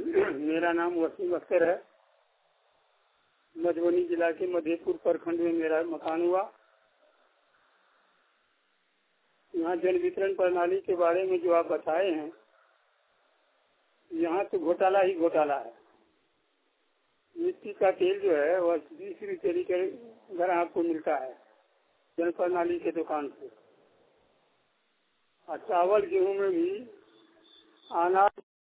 मेरा नाम वसीम अख्तर है। मधुबनी जिला के मधेपुर प्रखंड में मेरा मकान हुआ। यहाँ जल वितरण प्रणाली के बारे में जो आप बताए हैं, यहाँ तो घोटाला ही घोटाला है। मिट्टी का तेल जो है वह 20 रुपये के ग्राहक को मिलता है जल प्रणाली के दुकान से। और चावल गेहूँ में भी अनाज